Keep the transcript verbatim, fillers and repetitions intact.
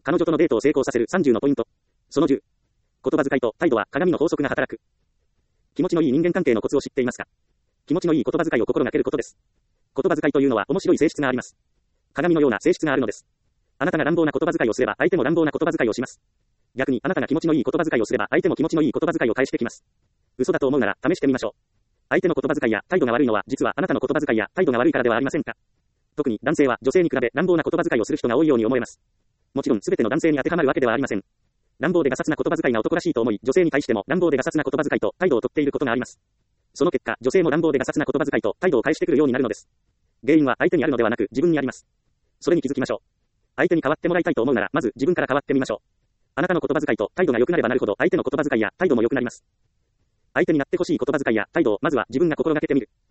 彼女とのデートを成功させるさんじゅうのポイント。そのじゅう。言葉遣いと態度は鏡の法則が働く。気持ちのいい人間関係のコツを知っていますか？気持ちのいい言葉遣いを心がけることです。言葉遣いというのは面白い性質があります。鏡のような性質があるのです。あなたが乱暴な言葉遣いをすれば相手も乱暴な言葉遣いをします。逆にあなたが気持ちのいい言葉遣いをすれば相手も気持ちのいい言葉遣いを返してきます。嘘だと思うなら試してみましょう。相手の言葉遣いや態度が悪いのは実はあなたの言葉遣いや態度が悪いからではありませんか？特に男性は女性に比べ乱暴な言葉遣いをする人が多いように思えます。もちろん全ての男性に当てはまるわけではありません。乱暴でガサツな言葉遣いが男らしいと思い、女性に対しても乱暴でガサツな言葉遣いと態度をとっていることがあります。その結果、女性も乱暴でガサツな言葉遣いと態度を返してくるようになるのです。原因は相手にあるのではなく自分にあります。それに気づきましょう。相手に変わってもらいたいと思うなら、まず自分から変わってみましょう。あなたの言葉遣いと態度が良くなればなるほど、相手の言葉遣いや態度も良くなります。相手になってほしい言葉遣いや態度をまずは自分が心がけてみる。